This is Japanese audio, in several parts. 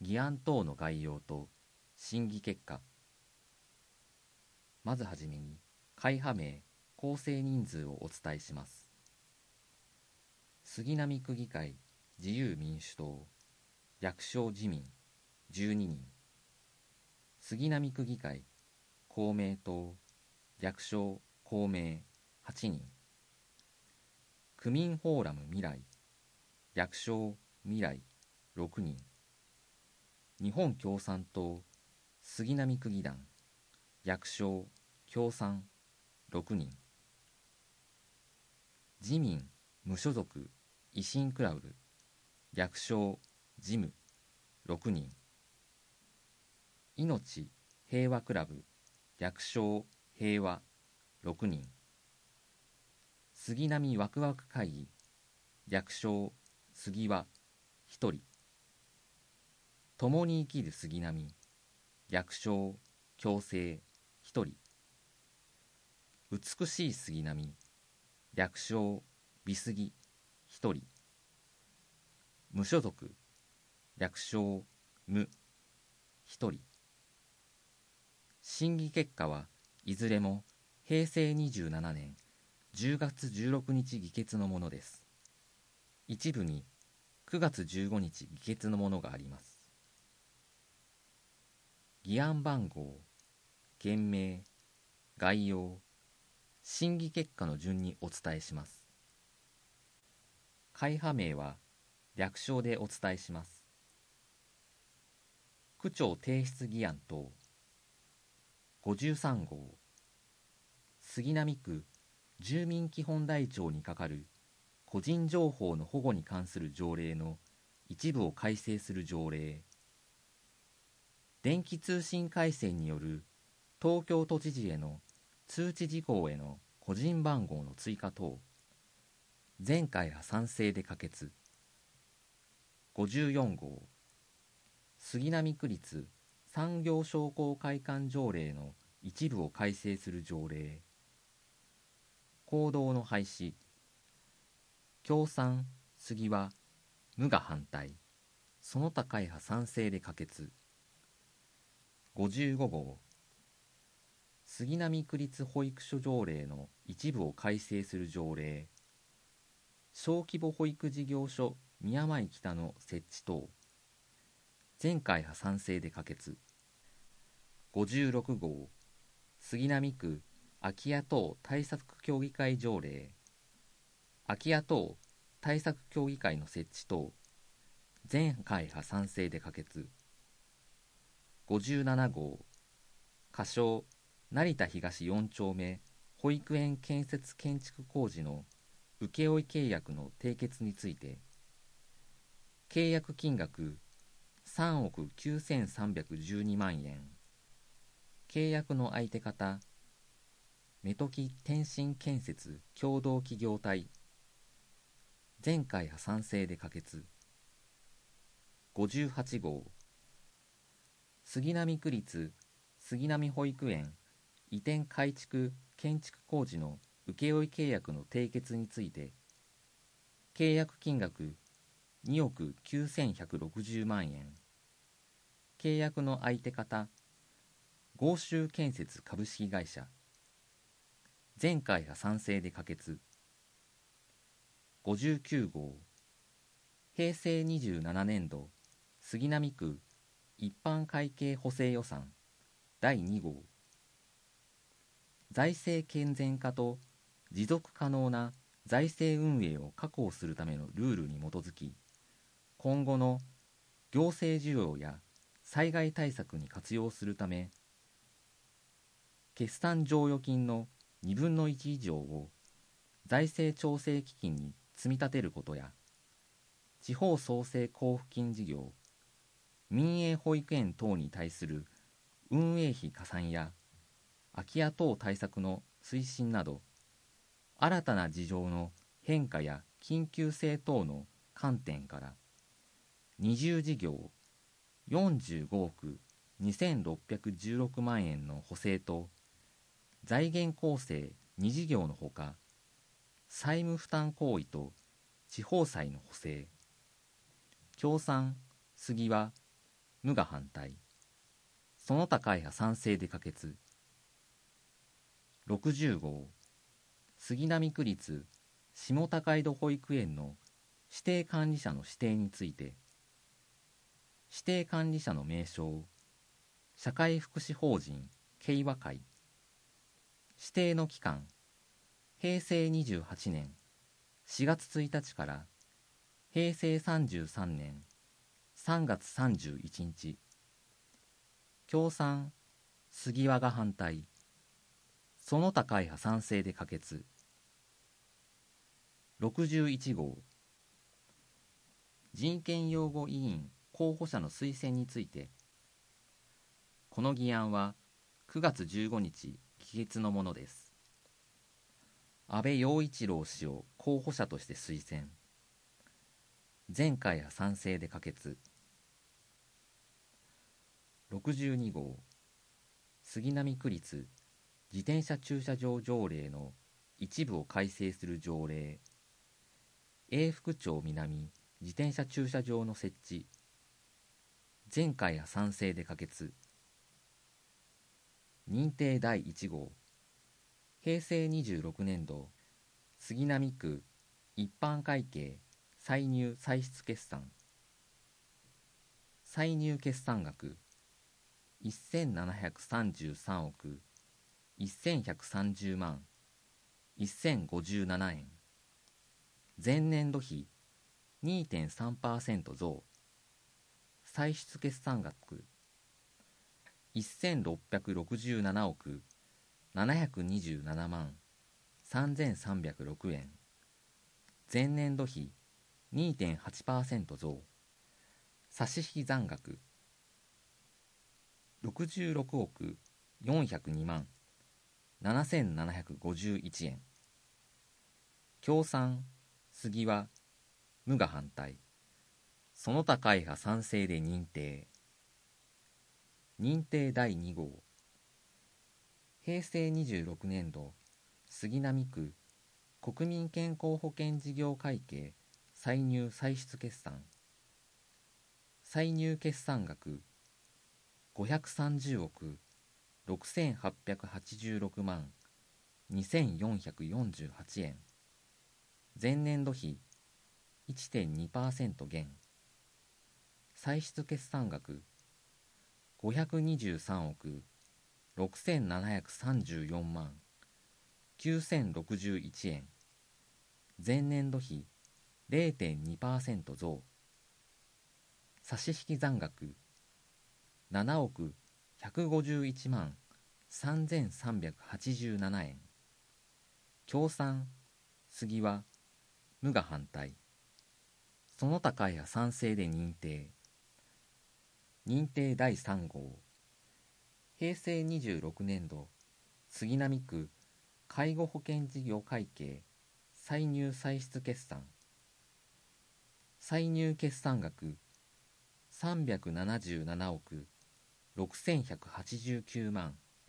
議案等の概要と審議結果。まずはじめに、会派名、構成人数をお伝えします。杉並区議会自由民主党、略称自民12人。杉並区議会公明党、略称公明8人。区民フォーラム未来、略称未来6人。日本共産党杉並区議団、略称共産6人。自民無所属維新クラブ、略称事務6人。命平和クラブ、略称平和6人。杉並ワクワク会議、略称杉和1人。共に生きる杉並、略称共生1人。美しい杉並、略称美杉1人。無所属、略称無1人。審議結果はいずれも平成27年10月16日議決のものです。一部に9月15日議決のものがあります。議案番号、件名、概要、審議結果の順にお伝えします。会派名は略称でお伝えします。区長提出議案等53号、杉並区住民基本台帳に係る個人情報の保護に関する条例の一部を改正する条例。電気通信回線による東京都知事への通知事項への個人番号の追加等。全会派賛成で可決。54号、杉並区立産業商工会館条例の一部を改正する条例。公道の廃止。共産、杉は無が反対。その他会派賛成で可決。55号、杉並区立保育所条例の一部を改正する条例。小規模保育事業所宮前北の設置等。全会派賛成で可決。56号、杉並区空き家等対策協議会条例。空き家等対策協議会の設置等。全会派賛成で可決。57号、仮称成田東4丁目保育園建設建築工事の請負契約の締結について、契約金額3億9312万円。契約の相手方、メトキ天津建設共同企業体。全会派賛成で可決。58号、杉並区立杉並保育園移転改築建築工事の請負契約の締結について、契約金額2億9160万円。契約の相手方、豪州建設株式会社。全会派賛成で可決。59号、平成27年度杉並区一般会計補正予算第2号。財政健全化と持続可能な財政運営を確保するためのルールに基づき、今後の行政需要や災害対策に活用するため、決算剰余金の2分の1以上を財政調整基金に積み立てることや、地方創生交付金事業、民営保育園等に対する運営費加算や空き家等対策の推進など、新たな事情の変化や緊急性等の観点から、二重事業45億2616万円の補正と、財源構成2事業のほか、債務負担行為と地方債の補正。共産、杉は無が反対、その他会派賛成で可決。60号、杉並区立下高井戸保育園の指定管理者の指定について、指定管理者の名称、社会福祉法人慶和会、指定の期間、平成28年4月1日から平成33年3月31日、共産、杉和が反対、その他会派賛成で可決。61号、人権擁護委員候補者の推薦について、この議案は9月15日議決のものです。安倍陽一郎氏を候補者として推薦。全会派賛成で可決。62号、杉並区立自転車駐車場条例の一部を改正する条例、永福町南自転車駐車場の設置。全会派賛成で可決。認定第1号、平成26年度杉並区一般会計歳入歳出決算。歳入決算額1733億1130万1057円。前年度比 2.3% 増。歳出決算額1667億727万3306円。前年度比 2.8% 増。差引残額66億402万7751円。共産、杉和、無が反対、その他会派賛成で認定。認定第2号、平成26年度杉並区国民健康保険事業会計歳入歳出決算。歳入決算額530億6886万2448円。前年度比 1.2% 減。歳出決算額523億6734万9061円。前年度比 0.2% 増。差引残額7億151万3387円。共産、杉和、無が反対、その他会派賛成で認定。認定第3号、平成26年度杉並区介護保険事業会計歳入歳出決算。歳入決算額377億6189万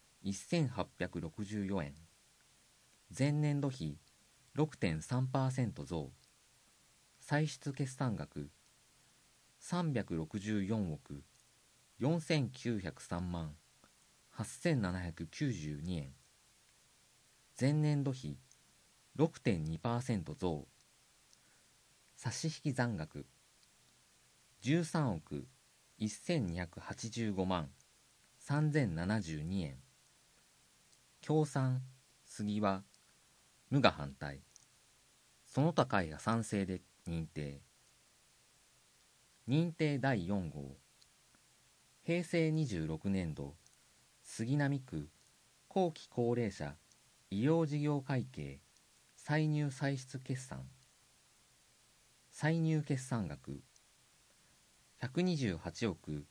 1864円。前年度比 6.3% 増。歳出決算額364億4903万8792円。前年度比 6.2% 増。差引残額13億1285万3072円。共産、杉和、無が反対、その他会派賛成で認定。認定第4号、平成26年度杉並区後期高齢者医療事業会計歳入歳出決算。歳入決算額128億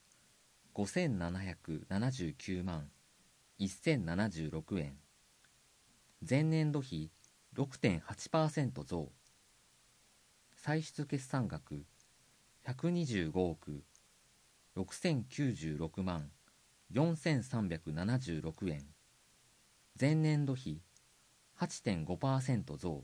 5779万1076円。前年度比 6.8% 増。歳出決算額125億6096万4376円。前年度比 8.5% 増。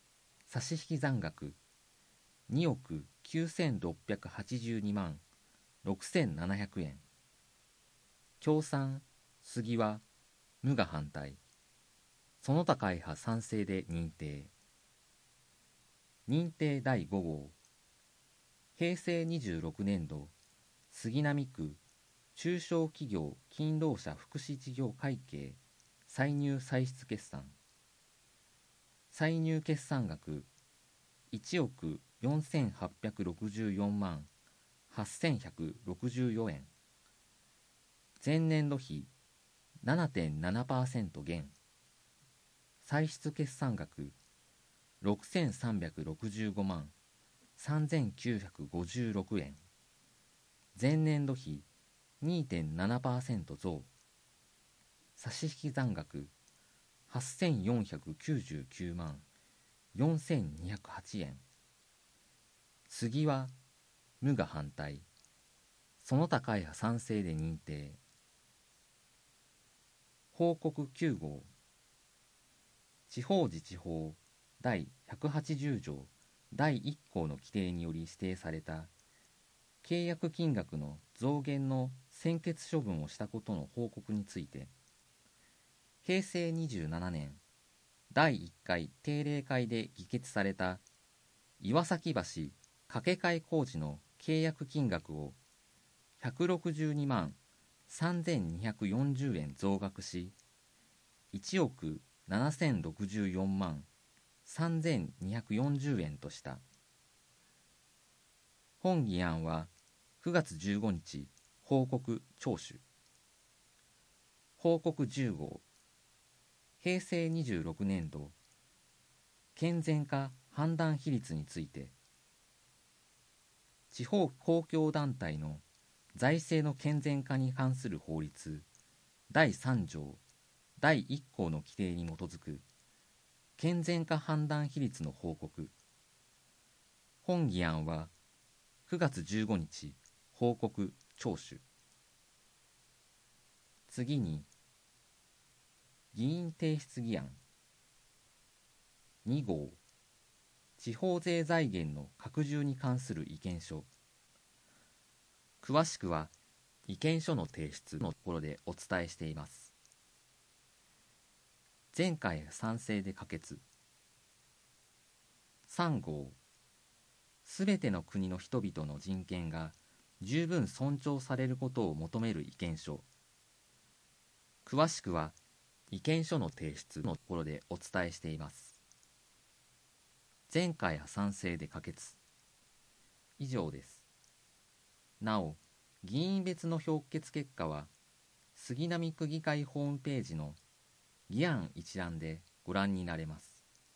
差引残額2億9682万 6700円。共産、杉は、無が反対。その他会派賛成で認定。認定第5号。平成26年度、杉並区中小企業勤労者福祉事業会計歳入歳出決算。歳入決算額1億4864万8164円。前年度比 7.7% 減。歳出決算額6365万3956円。前年度比 2.7% 増。差引残額8499万4208円。杉は無が反対。その他会派賛成で認定。報告9号。地方自治法第180条第1項の規定により指定された契約金額の増減の専決処分をしたことの報告について、平成27年第1回定例会で議決された岩崎橋架け替え工事の契約金額を162万3240円増額し、1億7064万3240円とした。本議案は9月15日報告聴取。報告10号。平成26年度健全化判断比率について、地方公共団体の財政の健全化に関する法律第3条第1項の規定に基づく健全化判断比率の報告。本議案は9月15日報告聴取。次に議員提出議案2号。地方税財源の拡充に関する意見書。詳しくは意見書の提出のところでお伝えしています。前回賛成で可決。3号。すべての国の人々の人権が十分尊重されることを求める意見書。詳しくは意見書の提出のところでお伝えしています。前回賛成で可決。以上です。なお、議員別の評決結果は杉並区議会ホームページの議案一覧でご覧になれます。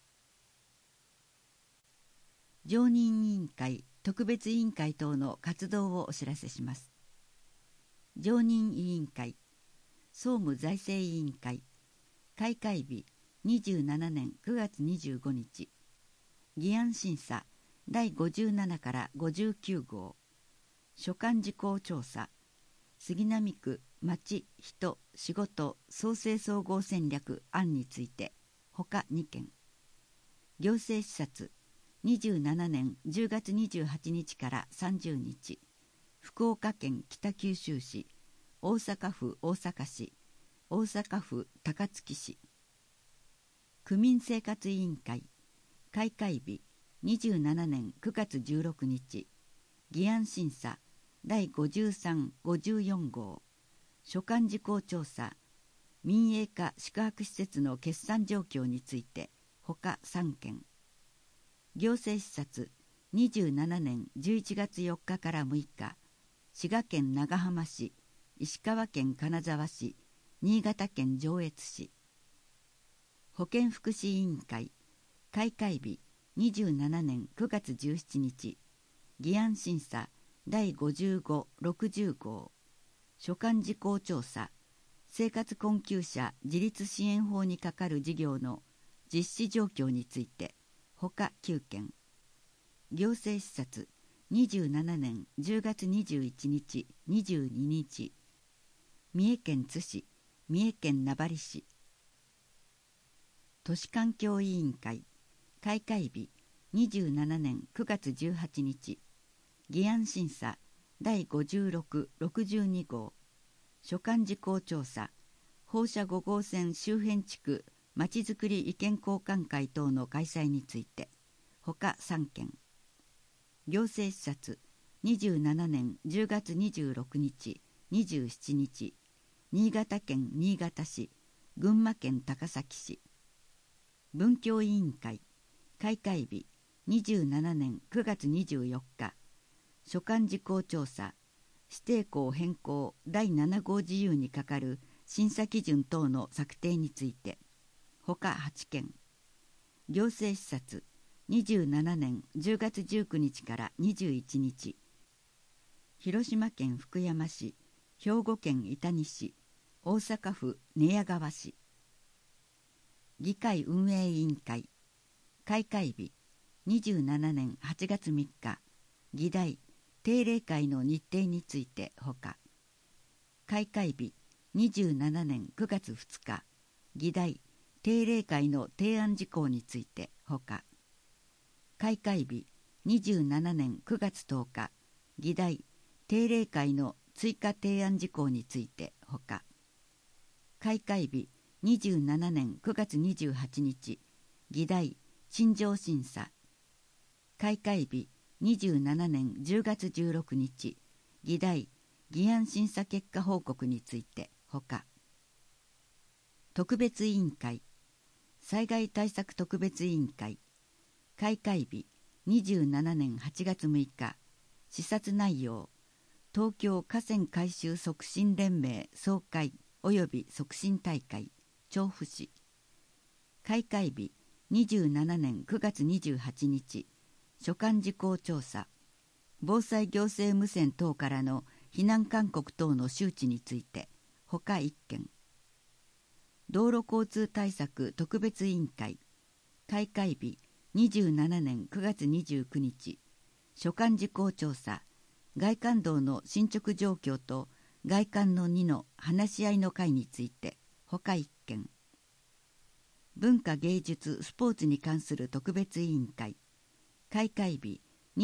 常任委員会、特別委員会等の活動をお知らせします。常任委員会、総務財政委員会、開会日27年9月25日、議案審査第57から59号、所管事項調査、杉並区町人仕事創生総合戦略案について、ほか2件、行政視察27年10月28日から30日、福岡県北九州市、大阪府大阪市、大阪府高槻市。区民生活委員会、開会日27年9月16日、議案審査第53、54号、所管事項調査、民営化宿泊施設の決算状況について、ほか3件。行政視察27年11月4日から6日、滋賀県長浜市、石川県金沢市、新潟県上越市。保健福祉委員会、開会日27年9月17日、議案審査第55、60号、所管事項調査、生活困窮者自立支援法に係る事業の実施状況について、ほか9件。行政視察27年10月21日、22日、三重県津市、三重県名張市。都市環境委員会、開会日27年9月18日、議案審査第56、62号所管事項調査放射5号線周辺地区まちづくり意見交換会等の開催について他3件。行政視察27年10月26日27日新潟県新潟市群馬県高崎市。文教委員会開会日27年9月24日所管事項調査指定校変更第7号事由に係る審査基準等の策定について他8件。行政視察27年10月19日から21日広島県福山市、兵庫県伊丹市、大阪府寝屋川市。議会運営委員会開会日27年8月3日議題定例会の日程についてほか。開会日27年9月2日議題定例会の提案事項についてほか。開会日27年9月10日議題定例会の追加提案事項についてほか。開会日27年9月28日議題陳情審査。開会日27年10月16日議題議案審査結果報告についてほか。特別委員会災害対策特別委員会開会日27年8月6日視察内容東京河川改修促進連盟総会及び促進大会調布市。開会日27年9月28日所管事項調査防災行政無線等からの避難勧告等の周知について他1件。道路交通対策特別委員会開会日27年9月29日所管事項調査外環道の進捗状況と外環の2の話し合いの会について他1件。文化芸術スポーツに関する特別委員会開会日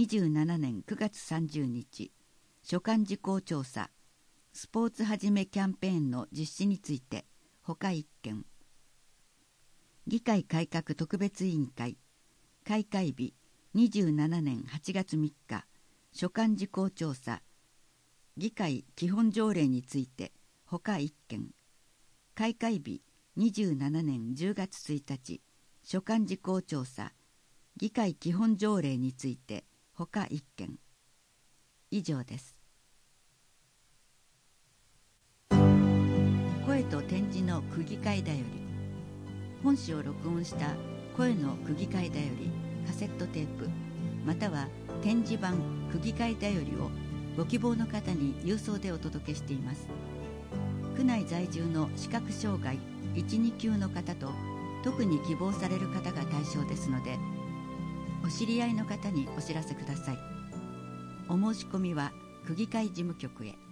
27年9月30日所管事項調査スポーツはじめキャンペーンの実施について他1件。議会改革特別委員会開会日27年8月3日所管事項調査議会基本条例について他1件。開会日27年10月1日所管事項調査議会基本条例について他1件。以上です。声と展示の区議会だより本誌を録音した声の区議会だよりカセットテープまたは展示版区議会だよりをご希望の方に郵送でお届けしています。区内在住の視覚障害1、2級の方と特に希望される方が対象ですのでお知り合いの方にお知らせください。お申し込みは区議会事務局へ。